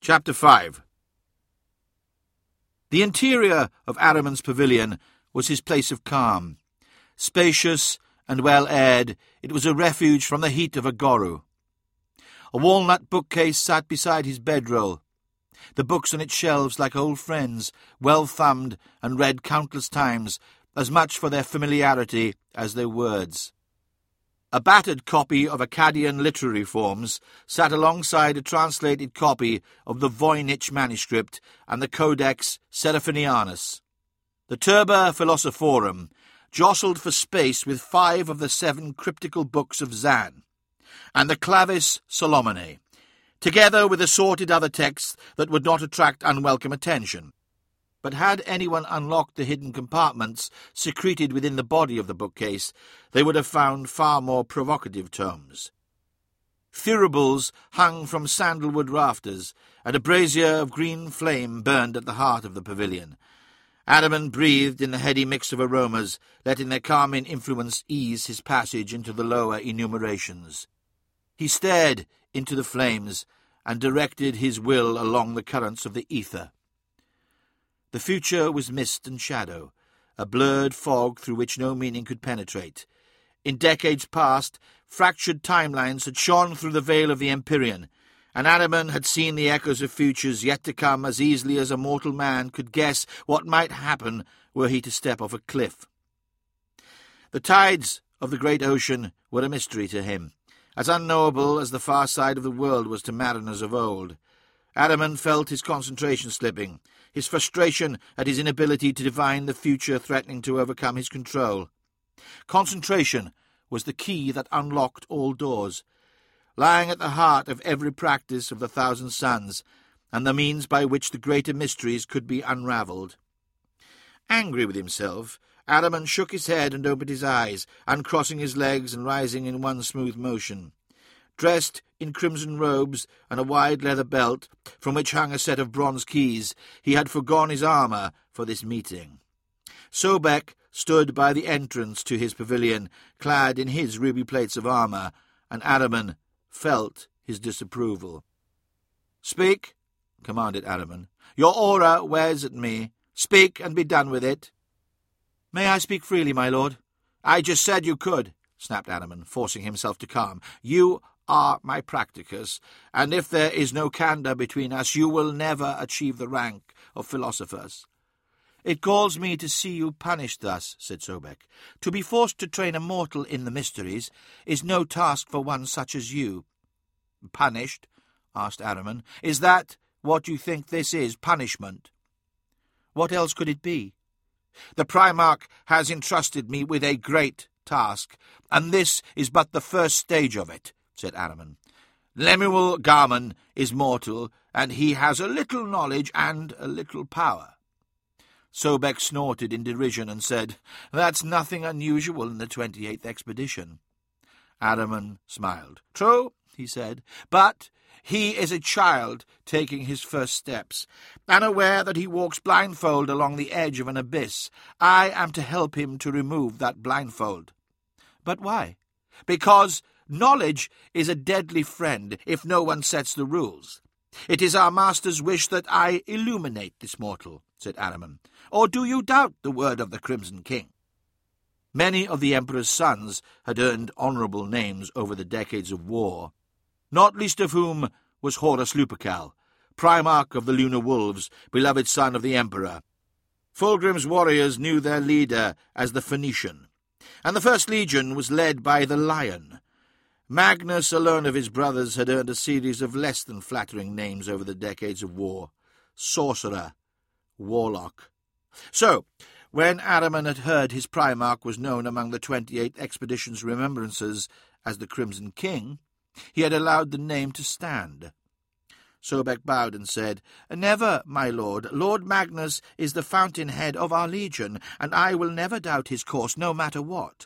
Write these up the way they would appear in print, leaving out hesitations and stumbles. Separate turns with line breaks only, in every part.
Chapter 5. The interior of Ahriman's pavilion was his place of calm. Spacious and well-aired, it was a refuge from the heat of a Goru. A walnut bookcase sat beside his bedroll, the books on its shelves like old friends, well-thumbed and read countless times, as much for their familiarity as their words. A battered copy of Akkadian literary forms sat alongside a translated copy of the Voynich manuscript and the Codex Seraphinianus. The Turba Philosophorum jostled for space with 5 of the 7 cryptical books of Zan, and the Clavis Solomone, together with assorted other texts that would not attract unwelcome attention. But had anyone unlocked the hidden compartments secreted within the body of the bookcase, they would have found far more provocative tomes. Thuribles hung from sandalwood rafters, and a brazier of green flame burned at the heart of the pavilion. Ahriman breathed in the heady mix of aromas, letting their calming influence ease his passage into the lower enumerations. He stared into the flames and directed his will along the currents of the ether. The future was mist and shadow, a blurred fog through which no meaning could penetrate. In decades past, fractured timelines had shone through the veil of the Empyrean, and Ahriman had seen the echoes of futures yet to come as easily as a mortal man could guess what might happen were he to step off a cliff. The tides of the great ocean were a mystery to him, as unknowable as the far side of the world was to mariners of old. Ahriman felt his concentration slipping, his frustration at his inability to divine the future threatening to overcome his control. Concentration was the key that unlocked all doors, lying at the heart of every practice of the Thousand Suns, and the means by which the greater mysteries could be unravelled. Angry with himself, Ahriman shook his head and opened his eyes, uncrossing his legs and rising in one smooth motion. Dressed in crimson robes and a wide leather belt, from which hung a set of bronze keys, he had forgone his armour for this meeting. Sobek stood by the entrance to his pavilion, clad in his ruby plates of armour, and Ahriman felt his disapproval. "Speak," commanded Ahriman. "Your aura wears at me. Speak and be done with it." "May I speak freely, my lord?" "I just said you could," snapped Ahriman, forcing himself to calm. "You are my practicus, and if there is no candour between us, you will never achieve the rank of philosophers." "It galls me to see you punished thus," said Sobek. "To be forced to train a mortal in the mysteries is no task for one such as you." "Punished?" asked Ahriman. "Is that what you think this is, punishment?" "What else could it be?" "The Primarch has entrusted me with a great task, and this is but the first stage of it," said Ahriman. "Lemuel Garman is mortal, and he has a little knowledge and a little power." Sobek snorted in derision and said, "That's nothing unusual in the 28th expedition." Ahriman smiled. "True," he said, "but he is a child taking his first steps, unaware that he walks blindfold along the edge of an abyss. I am to help him to remove that blindfold." "But why?" "Because knowledge is a deadly friend if no one sets the rules. It is our master's wish that I illuminate this mortal," said Ahriman. "Or do you doubt the word of the Crimson King?" Many of the Emperor's sons had earned honourable names over the decades of war, not least of whom was Horus Lupercal, Primarch of the Lunar Wolves, beloved son of the Emperor. Fulgrim's warriors knew their leader as the Phoenician, and the First Legion was led by the Lion. Magnus alone of his brothers had earned a series of less than flattering names over the decades of war: Sorcerer, Warlock. So, when Ahriman had heard his Primarch was known among the 28th Expedition's remembrances as the Crimson King, he had allowed the name to stand. Sobek bowed and said, "Never, my lord. Lord Magnus is the fountainhead of our legion, and I will never doubt his course, no matter what."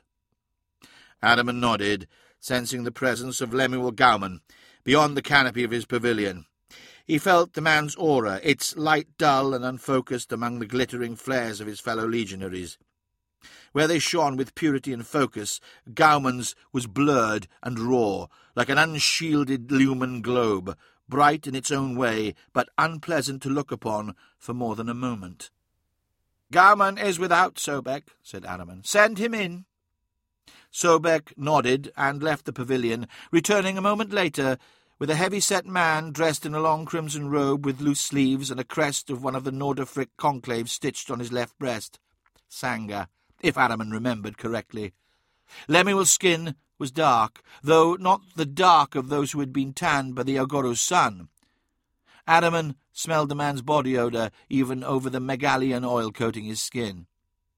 Ahriman nodded, sensing the presence of Lemuel Gauman beyond the canopy of his pavilion. He felt the man's aura, its light dull and unfocused among the glittering flares of his fellow legionaries. Where they shone with purity and focus, Gauman's was blurred and raw, like an unshielded lumen globe, bright in its own way, but unpleasant to look upon for more than a moment. "Gauman is without, Sobek," said Araman. "Send him in." Sobek nodded and left the pavilion, returning a moment later with a heavy-set man dressed in a long crimson robe with loose sleeves and a crest of one of the Nordafric conclaves stitched on his left breast. Sanga, if Araman remembered correctly. Lemuel's skin was dark, though not the dark of those who had been tanned by the Agoro's sun. Araman smelled the man's body odour even over the Megalian oil coating his skin.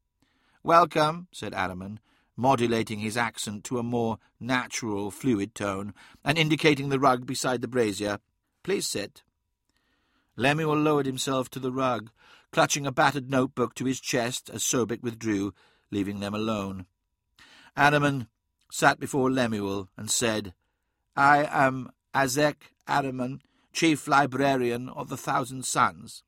"Welcome," said Araman, modulating his accent to a more natural, fluid tone, and indicating the rug beside the brazier. "Please sit." Lemuel lowered himself to the rug, clutching a battered notebook to his chest as Sobek withdrew, leaving them alone. Araman sat before Lemuel and said, "I am Azek Araman, Chief Librarian of the Thousand Suns."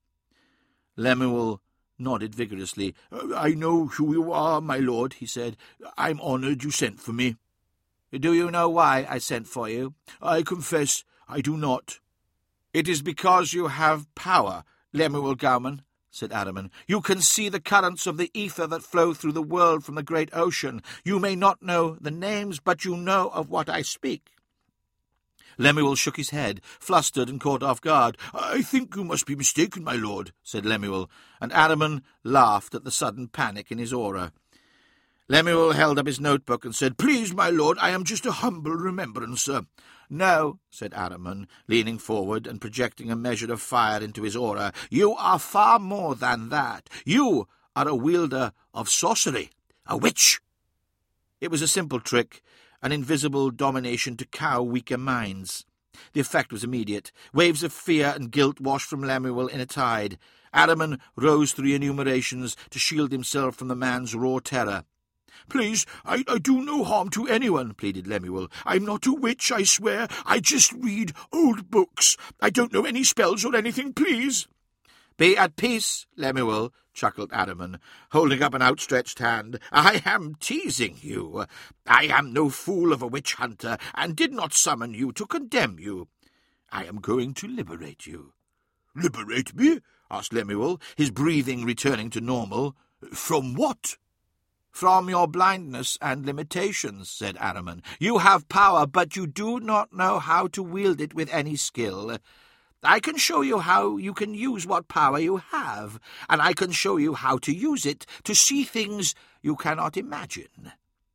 Lemuel nodded vigorously. "I know who you are, my lord," he said. "I'm honoured you sent for me." "Do you know why I sent for you?" "I confess I do not." "It is because you have power, Lemuel Gauman," said Araman. "You can see the currents of the ether that flow through the world from the great ocean. You may not know the names, but you know of what I speak." Lemuel shook his head, flustered and caught off guard. "I think you must be mistaken, my lord," said Lemuel, and Araman laughed at the sudden panic in his aura. Lemuel held up his notebook and said, "Please, my lord, I am just a humble remembrancer." "No," said Araman, leaning forward and projecting a measure of fire into his aura. "You are far more than that. You are a wielder of sorcery, a witch." It was a simple trick, an invisible domination to cow weaker minds. The effect was immediate. Waves of fear and guilt washed from Lemuel in a tide. Araman rose through enumerations to shield himself from the man's raw terror. "Please, I do no harm to anyone," pleaded Lemuel. "I'm not a witch, I swear. I just read old books. I don't know any spells or anything, please." "Be at peace, Lemuel," chuckled Araman, holding up an outstretched hand. "I am teasing you. I am no fool of a witch-hunter, and did not summon you to condemn you. I am going to liberate you." "Liberate me?" asked Lemuel, his breathing returning to normal. "From what?" "From your blindness and limitations," said Araman. "You have power, but you do not know how to wield it with any skill. I can show you how you can use what power you have, and I can show you how to use it to see things you cannot imagine."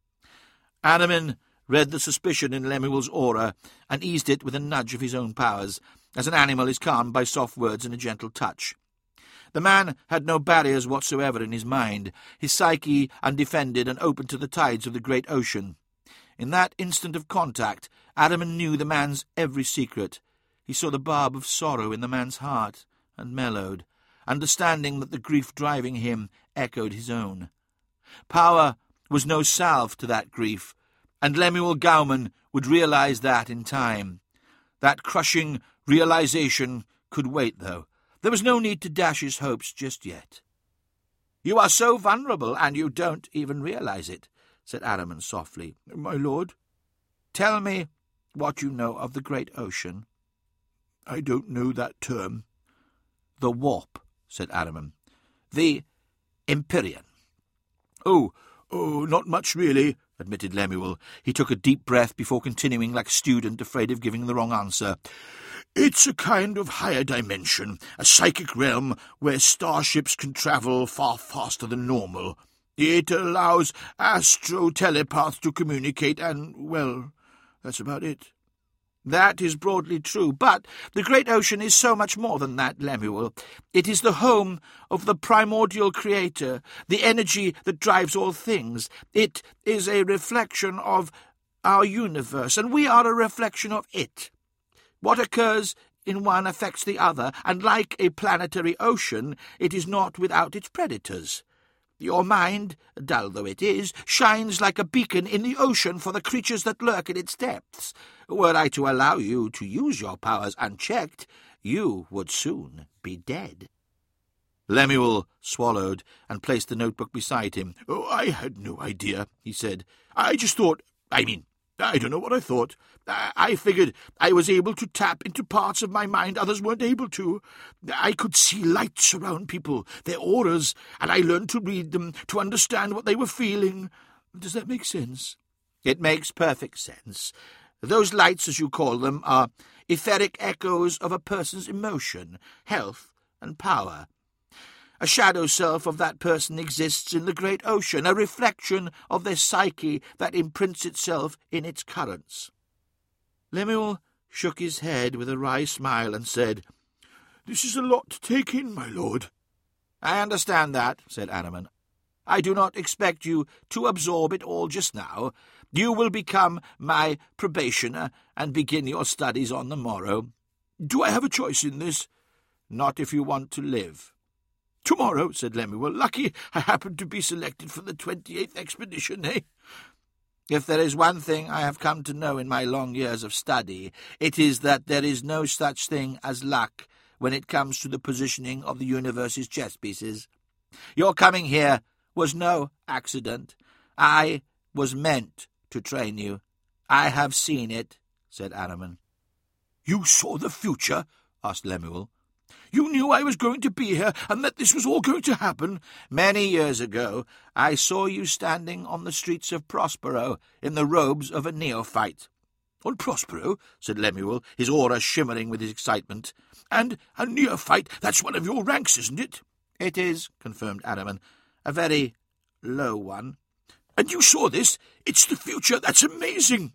Araman read the suspicion in Lemuel's aura and eased it with a nudge of his own powers, as an animal is calmed by soft words and a gentle touch. The man had no barriers whatsoever in his mind, his psyche undefended and open to the tides of the great ocean. In that instant of contact, Araman knew the man's every secret. He saw the barb of sorrow in the man's heart, and mellowed, understanding that the grief driving him echoed his own. Power was no salve to that grief, and Lemuel Gauman would realize that in time. That crushing realization could wait, though. There was no need to dash his hopes just yet. "You are so vulnerable, and you don't even realize it," said Araman softly. "My lord?" "Tell me what you know of the great ocean." "I don't know that term." "The warp," said Araman. "The Empyrean." Oh, not much really," admitted Lemuel. He took a deep breath before continuing like a student afraid of giving the wrong answer. "It's a kind of higher dimension, a psychic realm where starships can travel far faster than normal. It allows astro-telepaths to communicate and, well, that's about it." "That is broadly true, but the great ocean is so much more than that, Lemuel. It is the home of the primordial creator, the energy that drives all things. It is a reflection of our universe, and we are a reflection of it. What occurs in one affects the other, and like a planetary ocean, it is not without its predators. Your mind, dull though it is, shines like a beacon in the ocean for the creatures that lurk in its depths. Were I to allow you to use your powers unchecked, you would soon be dead." Lemuel swallowed and placed the notebook beside him. "I had no idea," he said. "I just thought, I don't know what I thought. I figured I was able to tap into parts of my mind others weren't able to. I could see lights around people, their auras, and I learned to read them, to understand what they were feeling. Does that make sense? It makes perfect sense. Those lights, as you call them, are etheric echoes of a person's emotion, health, and power. A shadow self of that person exists in the great ocean, a reflection of their psyche that imprints itself in its currents. Lemuel shook his head with a wry smile and said, "This is a lot to take in, my lord." "I understand that," said Araman. "I do not expect you to absorb it all just now. You will become my probationer and begin your studies on the morrow." "Do I have a choice in this?" "Not if you want to live." "Tomorrow," said Lemuel. "Lucky I happened to be selected for the 28th expedition, eh?" "If there is one thing I have come to know in my long years of study, it is that there is no such thing as luck when it comes to the positioning of the universe's chess pieces. Your coming here was no accident. I was meant to train you. I have seen it," said Araman. "You saw the future?" asked Lemuel. "You knew I was going to be here, and that this was all going to happen?" "Many years ago, I saw you standing on the streets of Prospero in the robes of a neophyte." "On Prospero?" said Lemuel, his aura shimmering with his excitement. "And a neophyte, that's one of your ranks, isn't it?" "It is," confirmed Araman. "A very low one." "And you saw this? It's the future. That's amazing."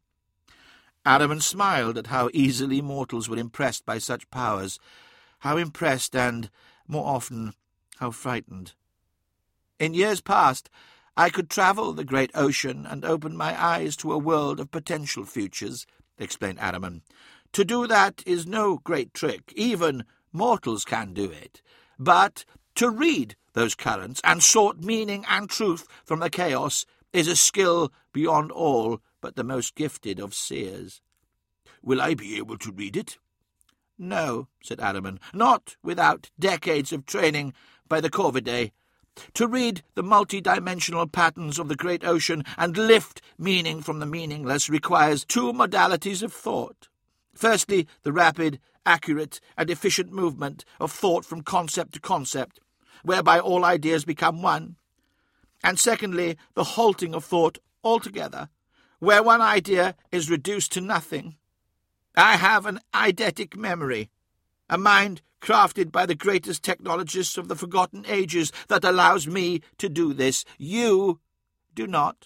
Araman smiled at how easily mortals were impressed by such powers. How impressed and, more often, how frightened. "In years past, I could travel the great ocean and open my eyes to a world of potential futures," explained Araman. "To do that is no great trick. Even mortals can do it. But to read those currents and sort meaning and truth from the chaos is a skill beyond all but the most gifted of seers." "Will I be able to read it?" "No," said Araman, "not without decades of training by the Corvidae. To read the multi-dimensional patterns of the great ocean and lift meaning from the meaningless requires two modalities of thought. Firstly, the rapid, accurate, and efficient movement of thought from concept to concept, whereby all ideas become one. And secondly, the halting of thought altogether, where one idea is reduced to nothing. I have an eidetic memory, a mind crafted by the greatest technologists of the forgotten ages that allows me to do this. You do not."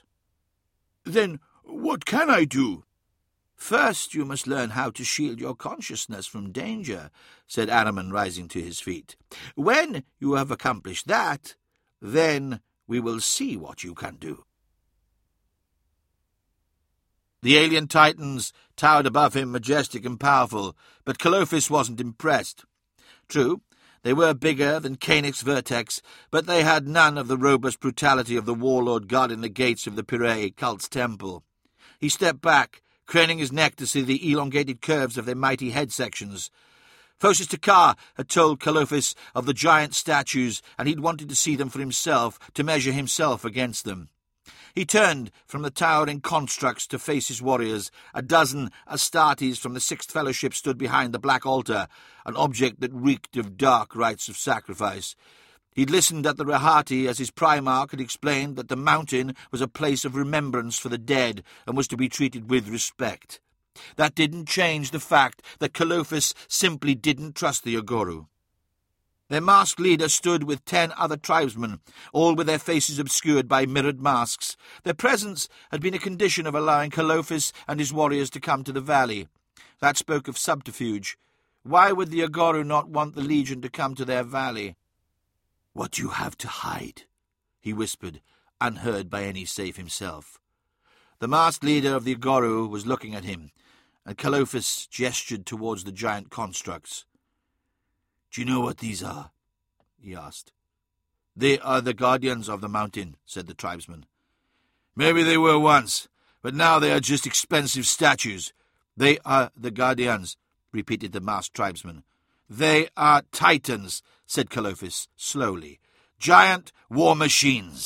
"Then what can I do?" "First you must learn how to shield your consciousness from danger," said Araman, rising to his feet. "When you have accomplished that, then we will see what you can do." The alien titans towered above him, majestic and powerful, but Calophis wasn't impressed. True, they were bigger than Cainix Vertex, but they had none of the robust brutality of the warlord guarding the gates of the Pirae cult's temple. He stepped back, craning his neck to see the elongated curves of their mighty head sections. Phocis Takar had told Calophis of the giant statues, and he'd wanted to see them for himself, to measure himself against them. He turned from the towering constructs to face his warriors. A dozen Astartes from the Sixth Fellowship stood behind the black altar, an object that reeked of dark rites of sacrifice. He'd listened at the Rahati as his Primarch had explained that the mountain was a place of remembrance for the dead and was to be treated with respect. That didn't change the fact that Calophis simply didn't trust the Agoru. Their masked leader stood with 10 other tribesmen, all with their faces obscured by mirrored masks. Their presence had been a condition of allowing Calophis and his warriors to come to the valley. That spoke of subterfuge. Why would the Agoru not want the Legion to come to their valley? "What do you have to hide?" he whispered, unheard by any save himself. The masked leader of the Agoru was looking at him, and Calophis gestured towards the giant constructs. "Do you know what these are?" he asked. "They are the guardians of the mountain," said the tribesman. "Maybe they were once, but now they are just expensive statues." "They are the guardians," repeated the masked tribesman. "They are titans," said Calophis slowly. "Giant war machines.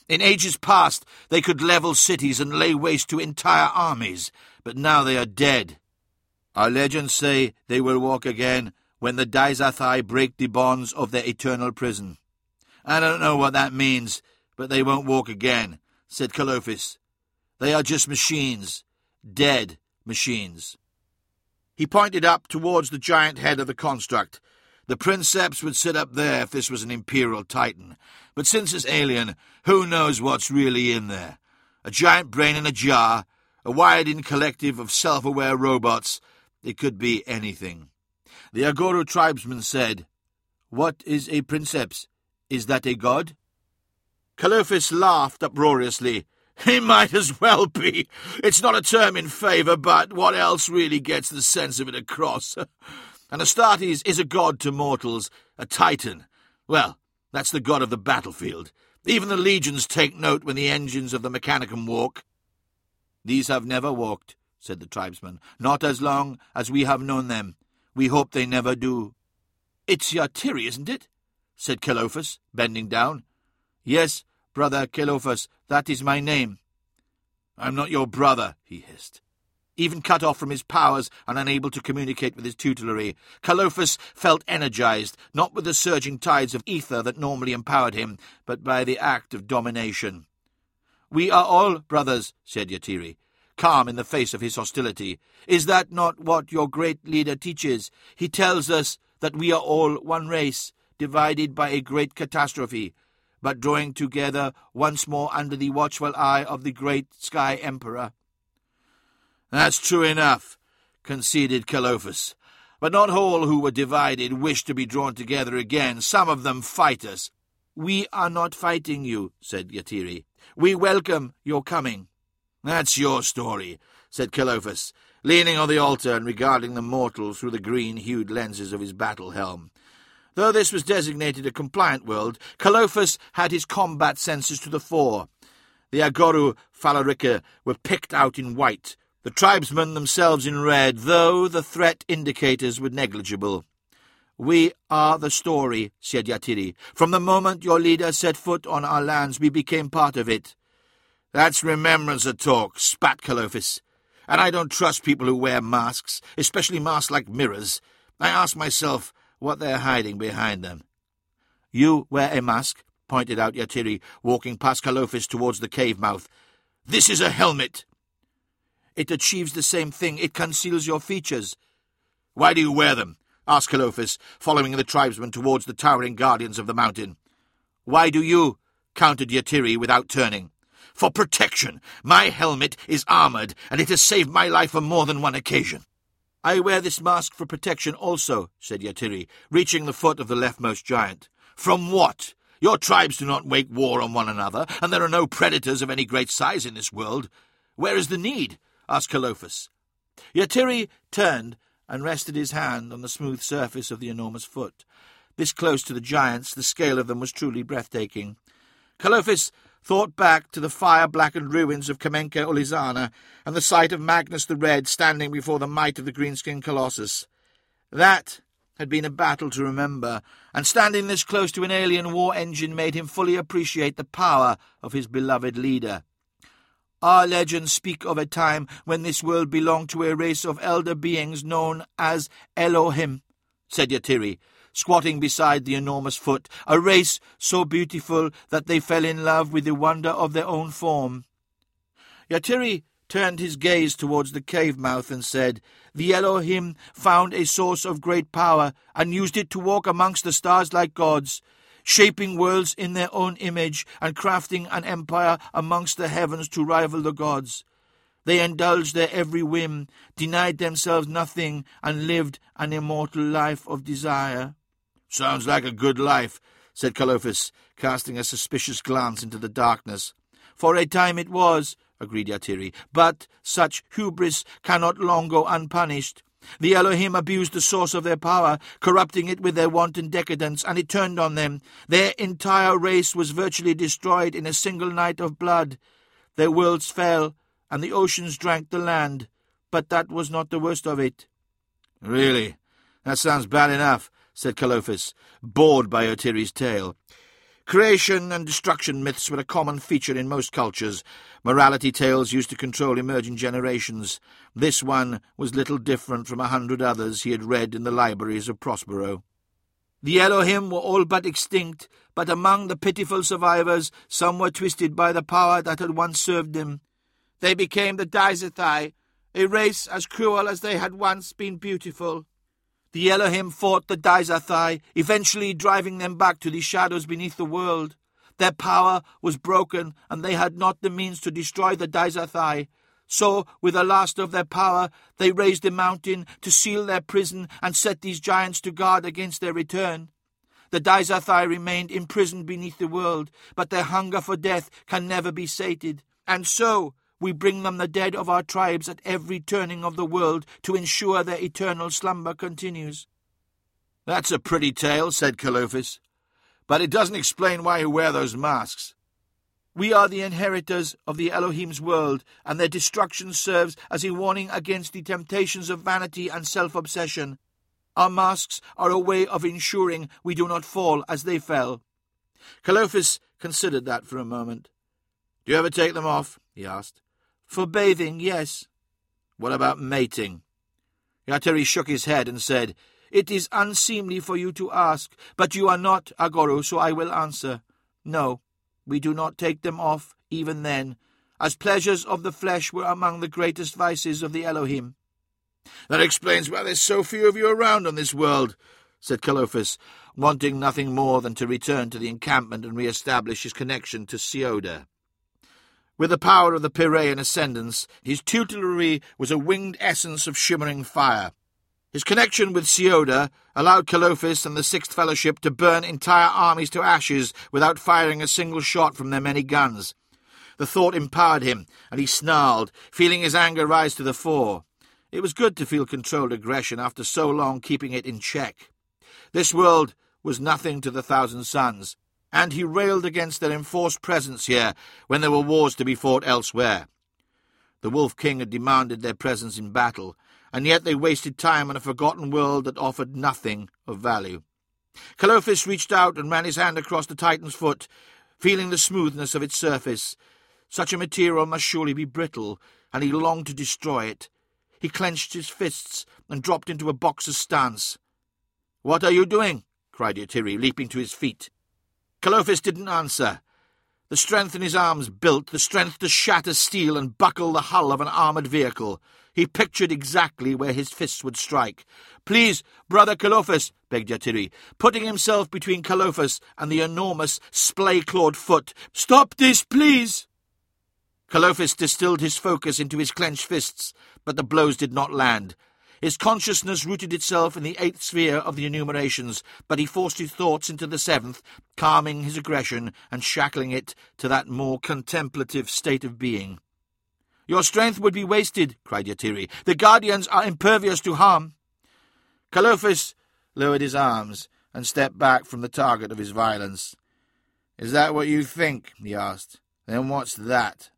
In ages past they could level cities and lay waste to entire armies, but now they are dead. Our legends say they will walk again when the Daizathai break the bonds of their eternal prison. I don't know what that means, but they won't walk again, said Calophis. They are just machines, dead machines. He pointed up towards the giant head of the construct. The princeps would sit up there if this was an imperial titan, but since it's alien, who knows what's really in there? A giant brain in a jar, a wired-in collective of self-aware robots. It could be anything. The Agoru tribesman said, "What is a princeps? Is that a god?" Calophis laughed uproariously. He might as well be. It's not a term in favour, but what else really gets the sense of it across? An Astartes is a god to mortals, a titan. Well, that's the god of the battlefield. Even the legions take note when the engines of the Mechanicum walk. These have never walked, said the tribesman. Not as long as we have known them. We hope they never do. It's Yatiri, isn't it? Said Calophis, bending down. Yes, brother Calophis, that is my name. I'm not your brother, he hissed. Even cut off from his powers and unable to communicate with his tutelary, Calophis felt energized, not with the surging tides of ether that normally empowered him, but by the act of domination. We are all brothers, said Yatiri, calm in the face of his hostility. Is that not what your great leader teaches? He tells us that we are all one race, divided by a great catastrophe, but drawing together once more under the watchful eye of the great Sky Emperor. That's true enough, conceded Calophis. But not all who were divided wish to be drawn together again. Some of them fight us. We are not fighting you, said Yatiri. We welcome your coming. That's your story, said Calophis, leaning on the altar and regarding the mortal through the green-hued lenses of his battle helm. Though this was designated a compliant world, Calophis had his combat senses to the fore. The Agoru Phalarica were picked out in white, the tribesmen themselves in red, though the threat indicators were negligible. We are the story, said Yatiri. From the moment your leader set foot on our lands, we became part of it. That's remembrancer talk, spat Calophis. And I don't trust people who wear masks, especially masks like mirrors. I ask myself what they're hiding behind them. You wear a mask, pointed out Yatiri, walking past Calophis towards the cave mouth. This is a helmet. It achieves the same thing. It conceals your features. Why do you wear them? Asked Calophis, following the tribesmen towards the towering guardians of the mountain. Why do you? Countered Yatiri without turning. For protection. My helmet is armoured, and it has saved my life on more than one occasion. I wear this mask for protection also, said Yatiri, reaching the foot of the leftmost giant. From what? Your tribes do not wage war on one another, and there are no predators of any great size in this world. Where is the need? Asked Calophis. Yatiri turned and rested his hand on the smooth surface of the enormous foot. This close to the giants, the scale of them was truly breathtaking. Calophis thought back to the fire-blackened ruins of Kamenka Ulizana and the sight of Magnus the Red standing before the might of the green-skinned Colossus. That had been a battle to remember, and standing this close to an alien war engine made him fully appreciate the power of his beloved leader. Our legends speak of a time when this world belonged to a race of elder beings known as Elohim, said Yatiri, squatting beside the enormous foot, a race so beautiful that they fell in love with the wonder of their own form. Yatiri turned his gaze towards the cave mouth and said, The Elohim found a source of great power and used it to walk amongst the stars like gods, shaping worlds in their own image and crafting an empire amongst the heavens to rival the gods. They indulged their every whim, denied themselves nothing, and lived an immortal life of desire. Sounds like a good life, said Calophis, casting a suspicious glance into the darkness. For a time it was, agreed Yatiri, but such hubris cannot long go unpunished. The Elohim abused the source of their power, corrupting it with their wanton decadence, and it turned on them. Their entire race was virtually destroyed in a single night of blood. Their worlds fell, and the oceans drank the land. But that was not the worst of it. Really? That sounds bad enough, said Calophis, bored by Yatiri's tale. Creation and destruction myths were a common feature in most cultures. Morality tales used to control emerging generations. This one was little different from 100 others he had read in the libraries of Prospero. The Elohim were all but extinct, but among the pitiful survivors some were twisted by the power that had once served them. They became the Daizathai, a race as cruel as they had once been beautiful. The Elohim fought the Daizathai, eventually driving them back to the shadows beneath the world. Their power was broken, and they had not the means to destroy the Daizathai. So, with the last of their power, they raised a mountain to seal their prison and set these giants to guard against their return. The Daizathai remained imprisoned beneath the world, but their hunger for death can never be sated. And so, we bring them the dead of our tribes at every turning of the world to ensure their eternal slumber continues. "That's a pretty tale," said Calophis, "but it doesn't explain why you wear those masks." "We are the inheritors of the Elohim's world, and their destruction serves as a warning against the temptations of vanity and self-obsession. Our masks are a way of ensuring we do not fall as they fell." Calophis considered that for a moment. "Do you ever take them off?" he asked. "For bathing, yes." "What about mating?" Yatiri shook his head and said, "It is unseemly for you to ask, but you are not Agoru, so I will answer. No, we do not take them off, even then, as pleasures of the flesh were among the greatest vices of the Elohim." "That explains why there's so few of you around on this world," said Calophis, wanting nothing more than to return to the encampment and re-establish his connection to Sioda. With the power of the Piraean ascendance, his tutelary was a winged essence of shimmering fire. His connection with Sioda allowed Calophis and the Sixth Fellowship to burn entire armies to ashes without firing a single shot from their many guns. The thought empowered him, and he snarled, feeling his anger rise to the fore. It was good to feel controlled aggression after so long keeping it in check. This world was nothing to the Thousand Suns, and he railed against their enforced presence here when there were wars to be fought elsewhere. The Wolf King had demanded their presence in battle, and yet they wasted time on a forgotten world that offered nothing of value. Calophis reached out and ran his hand across the Titan's foot, feeling the smoothness of its surface. Such a material must surely be brittle, and he longed to destroy it. He clenched his fists and dropped into a boxer's stance. "What are you doing?" cried Yatiri, leaping to his feet. Calophis didn't answer. The strength in his arms built, the strength to shatter steel and buckle the hull of an armoured vehicle. He pictured exactly where his fists would strike. "Please, Brother Calophis," begged Yatiri, putting himself between Calophis and the enormous, splay-clawed foot. "Stop this, please!" Calophis distilled his focus into his clenched fists, but the blows did not land. His consciousness rooted itself in the 8th sphere of the enumerations, but he forced his thoughts into the 7th, calming his aggression and shackling it to that more contemplative state of being. "Your strength would be wasted," cried Yatiri. "The Guardians are impervious to harm." Calophis lowered his arms and stepped back from the target of his violence. "Is that what you think?" he asked. "Then what's that?"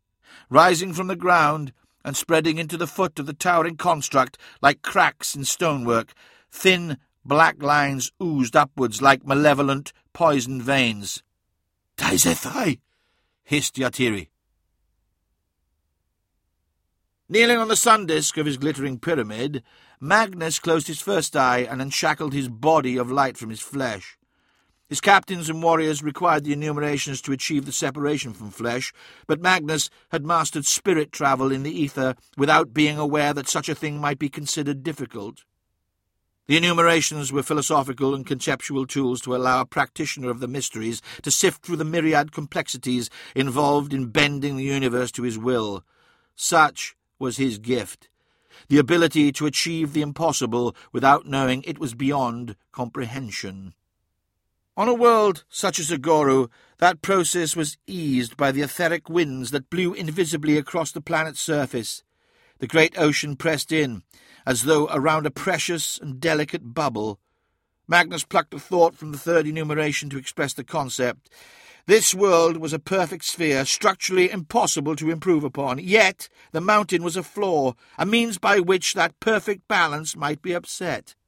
Rising from the ground and spreading into the foot of the towering construct like cracks in stonework, thin black lines oozed upwards like malevolent, poisoned veins. "Daizathai!" hissed Yatiri. Kneeling on the sun disk of his glittering pyramid, Magnus closed his first eye and unshackled his body of light from his flesh. His captains and warriors required the enumerations to achieve the separation from flesh, but Magnus had mastered spirit travel in the ether without being aware that such a thing might be considered difficult. The enumerations were philosophical and conceptual tools to allow a practitioner of the mysteries to sift through the myriad complexities involved in bending the universe to his will. Such was his gift, the ability to achieve the impossible without knowing it was beyond comprehension. On a world such as Agoru, that process was eased by the etheric winds that blew invisibly across the planet's surface. The great ocean pressed in, as though around a precious and delicate bubble. Magnus plucked a thought from the 3rd enumeration to express the concept. This world was a perfect sphere, structurally impossible to improve upon, yet the mountain was a flaw, a means by which that perfect balance might be upset.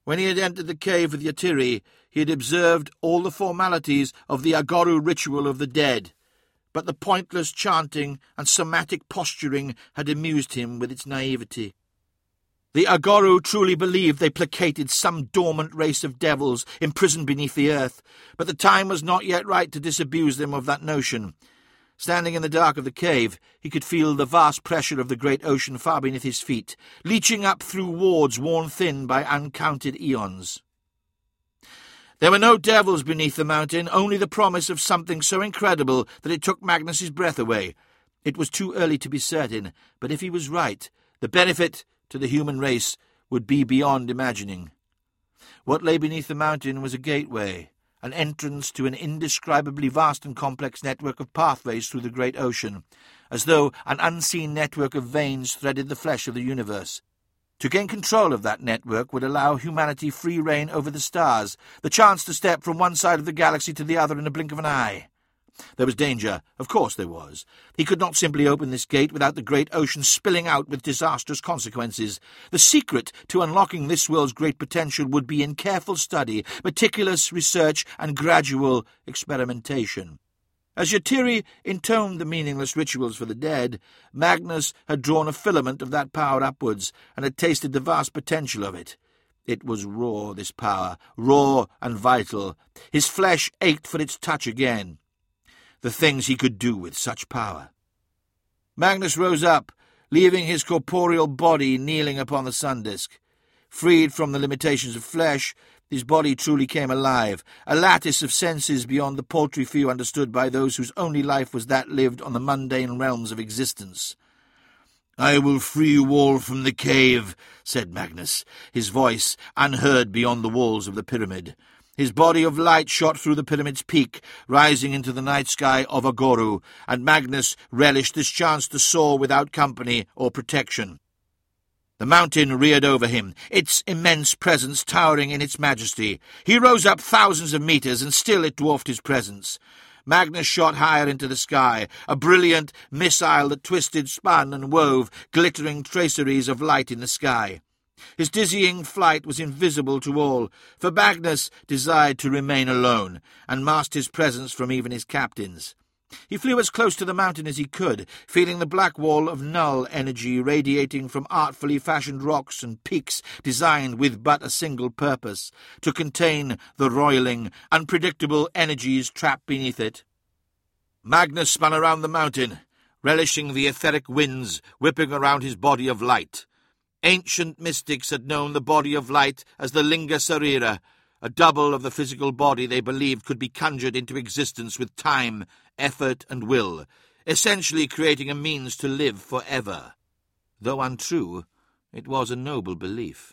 When he had entered the cave with Yatiri, he had observed all the formalities of the Agoru ritual of the dead, but the pointless chanting and somatic posturing had amused him with its naivety. The Agoru truly believed they placated some dormant race of devils imprisoned beneath the earth, but the time was not yet right to disabuse them of that notion. Standing in the dark of the cave, he could feel the vast pressure of the great ocean far beneath his feet, leaching up through wards worn thin by uncounted eons. There were no devils beneath the mountain, only the promise of something so incredible that it took Magnus's breath away. It was too early to be certain, but if he was right, the benefit to the human race would be beyond imagining. What lay beneath the mountain was a gateway, an entrance to an indescribably vast and complex network of pathways through the great ocean, as though an unseen network of veins threaded the flesh of the universe. To gain control of that network would allow humanity free rein over the stars, the chance to step from one side of the galaxy to the other in a blink of an eye. There was danger, of course there was. He could not simply open this gate without the great ocean spilling out with disastrous consequences. The secret to unlocking this world's great potential would be in careful study, meticulous research, and gradual experimentation. As Yatiri intoned the meaningless rituals for the dead, Magnus had drawn a filament of that power upwards, and had tasted the vast potential of it. It was raw, this power, raw and vital. His flesh ached for its touch again. The things he could do with such power. Magnus rose up, leaving his corporeal body kneeling upon the sun disk. Freed from the limitations of flesh, his body truly came alive, a lattice of senses beyond the paltry few understood by those whose only life was that lived on the mundane realms of existence. "I will free you all from the cave," said Magnus, his voice unheard beyond the walls of the pyramid. His body of light shot through the pyramid's peak, rising into the night sky of Agoru, and Magnus relished this chance to soar without company or protection. The mountain reared over him, its immense presence towering in its majesty. He rose up thousands of meters, and still it dwarfed his presence. Magnus shot higher into the sky, a brilliant missile that twisted, spun, and wove glittering traceries of light in the sky. His dizzying flight was invisible to all, for Magnus desired to remain alone, and masked his presence from even his captains. He flew as close to the mountain as he could, feeling the black wall of null energy radiating from artfully fashioned rocks and peaks designed with but a single purpose, to contain the roiling, unpredictable energies trapped beneath it. Magnus spun around the mountain, relishing the etheric winds whipping around his body of light. Ancient mystics had known the body of light as the Linga Sarira, a double of the physical body they believed could be conjured into existence with time, effort, and will, essentially creating a means to live forever. Though untrue, it was a noble belief.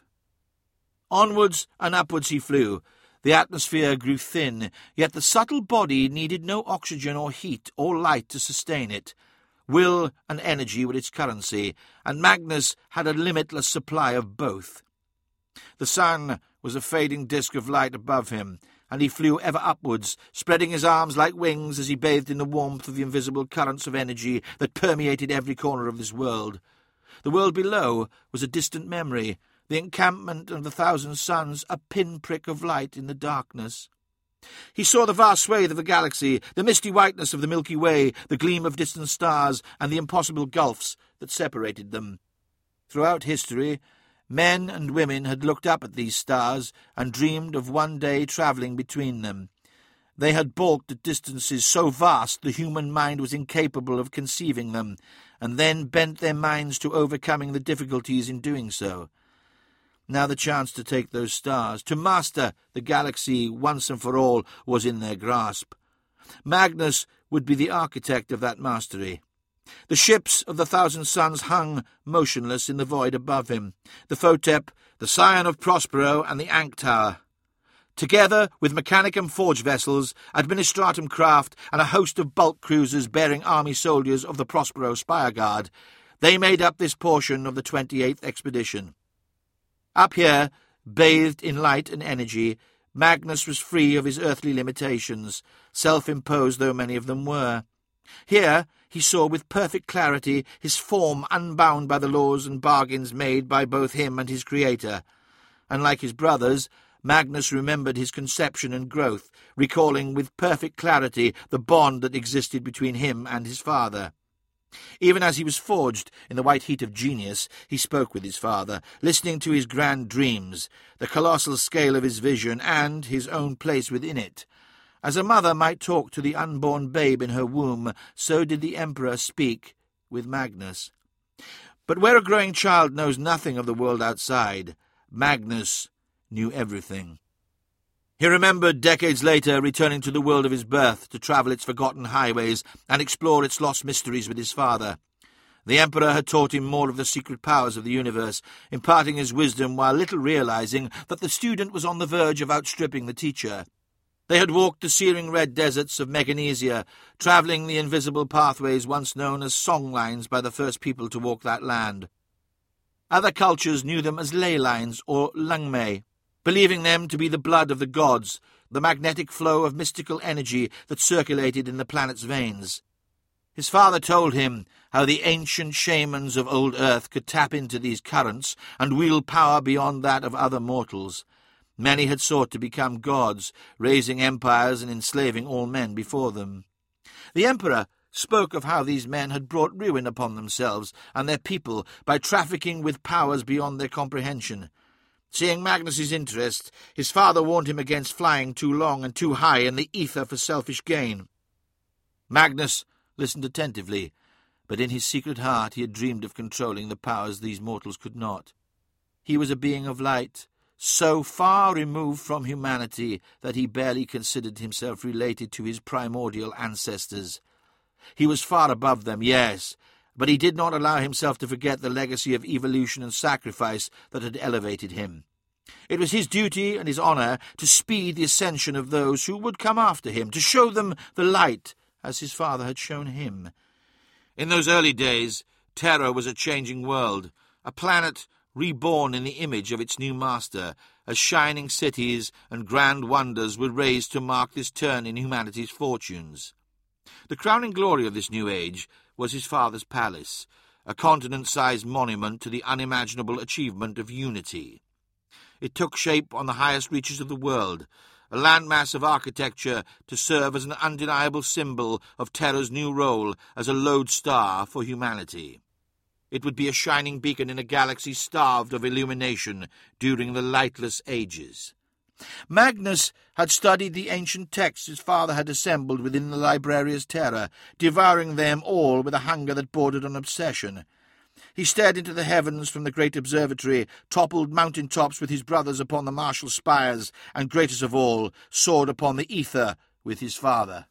Onwards and upwards he flew. The atmosphere grew thin, yet the subtle body needed no oxygen or heat or light to sustain it. Will and energy were its currency, and Magnus had a limitless supply of both. The sun was a fading disk of light above him, and he flew ever upwards, spreading his arms like wings as he bathed in the warmth of the invisible currents of energy that permeated every corner of this world. The world below was a distant memory, the encampment of the thousand suns a pinprick of light in the darkness. He saw the vast swathe of the galaxy, the misty whiteness of the Milky Way, the gleam of distant stars, and the impossible gulfs that separated them. Throughout history, men and women had looked up at these stars and dreamed of one day travelling between them. They had balked at distances so vast the human mind was incapable of conceiving them, and then bent their minds to overcoming the difficulties in doing so. Now the chance to take those stars, to master the galaxy once and for all, was in their grasp. Magnus would be the architect of that mastery. The ships of the Thousand Suns hung motionless in the void above him, the Photep, the Scion of Prospero, and the Ankh Tower. Together with Mechanicum forge vessels, Administratum craft, and a host of bulk cruisers bearing army soldiers of the Prospero Spire Guard, they made up this portion of the 28th expedition. Up here, bathed in light and energy, Magnus was free of his earthly limitations, self-imposed though many of them were. Here he saw with perfect clarity his form unbound by the laws and bargains made by both him and his Creator. and like his brothers, Magnus remembered his conception and growth, recalling with perfect clarity the bond that existed between him and his father. Even as he was forged in the white heat of genius, he spoke with his father, listening to his grand dreams, the colossal scale of his vision, and his own place within it. As a mother might talk to the unborn babe in her womb, so did the Emperor speak with Magnus. But where a growing child knows nothing of the world outside, Magnus knew everything. He remembered decades later returning to the world of his birth to travel its forgotten highways and explore its lost mysteries with his father. The Emperor had taught him more of the secret powers of the universe, imparting his wisdom while little realizing that the student was on the verge of outstripping the teacher. They had walked the searing red deserts of Meganesia, travelling the invisible pathways once known as song lines by the first people to walk that land. Other cultures knew them as ley lines or lungmei, believing them to be the blood of the gods, the magnetic flow of mystical energy that circulated in the planet's veins. His father told him how the ancient shamans of old Earth could tap into these currents and wield power beyond that of other mortals. Many had sought to become gods, raising empires and enslaving all men before them. The Emperor spoke of how these men had brought ruin upon themselves and their people by trafficking with powers beyond their comprehension. Seeing Magnus's interest, his father warned him against flying too long and too high in the ether for selfish gain. Magnus listened attentively, but in his secret heart he had dreamed of controlling the powers these mortals could not. He was a being of light, so far removed from humanity that he barely considered himself related to his primordial ancestors. He was far above them, yes, but he did not allow himself to forget the legacy of evolution and sacrifice that had elevated him. It was his duty and his honour to speed the ascension of those who would come after him, to show them the light, as his father had shown him. In those early days, Terra was a changing world, a planet reborn in the image of its new master, as shining cities and grand wonders were raised to mark this turn in humanity's fortunes. The crowning glory of this new age was his father's palace, a continent-sized monument to the unimaginable achievement of unity. It took shape on the highest reaches of the world, a landmass of architecture to serve as an undeniable symbol of Terra's new role as a lodestar for humanity. It would be a shining beacon in a galaxy starved of illumination during the lightless ages. Magnus had studied the ancient texts his father had assembled within the Libraria's Terra, devouring them all with a hunger that bordered on obsession. He stared into the heavens from the great observatory, toppled mountain tops with his brothers upon the martial spires, and greatest of all, soared upon the ether with his father.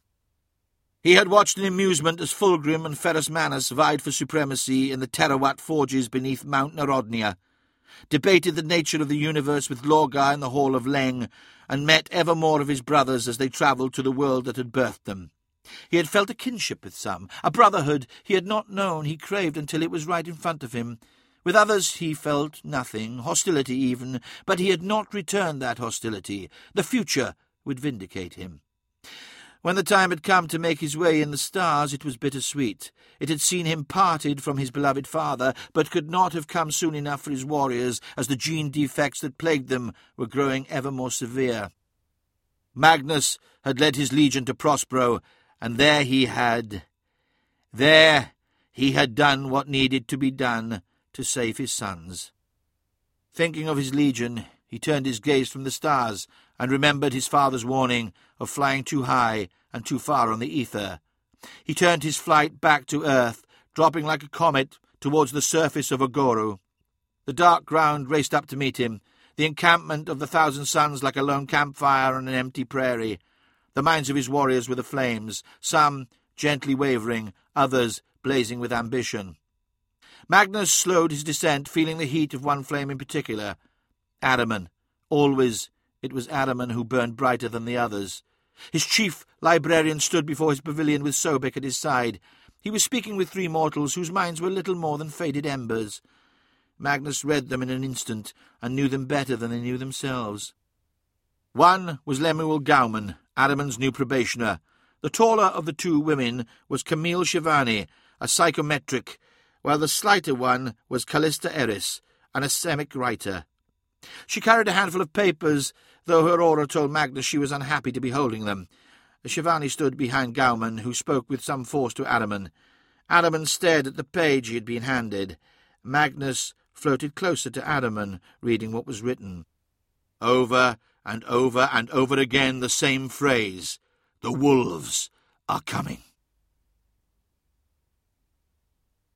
He had watched in amusement as Fulgrim and Ferrus Manus vied for supremacy in the Terrawatt forges beneath Mount Narodnia, debated the nature of the universe with Lorgar in the Hall of Leng, and met ever more of his brothers as they travelled to the world that had birthed them. He had felt a kinship with some, a brotherhood he had not known he craved until it was right in front of him. With others he felt nothing, hostility even, but he had not returned that hostility. The future would vindicate him. When the time had come to make his way in the stars, it was bittersweet. It had seen him parted from his beloved father, but could not have come soon enough for his warriors, as the gene defects that plagued them were growing ever more severe. Magnus had led his legion to Prospero, and there he had done what needed to be done to save his sons. Thinking of his legion, he turned his gaze from the stars and remembered his father's warning of flying too high and too far on the ether. He turned his flight back to earth, dropping like a comet towards the surface of Ogoru. The dark ground raced up to meet him, the encampment of the Thousand Suns like a lone campfire on an empty prairie. The minds of his warriors were the flames, some gently wavering, others blazing with ambition. Magnus slowed his descent, feeling the heat of one flame in particular. Ahriman. Always it was Ahriman who burned brighter than the others. His chief librarian stood before his pavilion with Sobek at his side. He was speaking with three mortals whose minds were little more than faded embers. Magnus read them in an instant, and knew them better than they knew themselves. One was Lemuel Gauman, Ahriman's new probationer. The taller of the two women was Camille Shivani, a psychometric, while the slighter one was Callista Eris, an asemic writer. She carried a handful of papers, though her aura told Magnus she was unhappy to be holding them. Shivani stood behind Gowman, who spoke with some force to Adaman. Adaman stared at the page he had been handed. Magnus floated closer to Adaman, reading what was written. Over and over and over again the same phrase. The wolves are coming.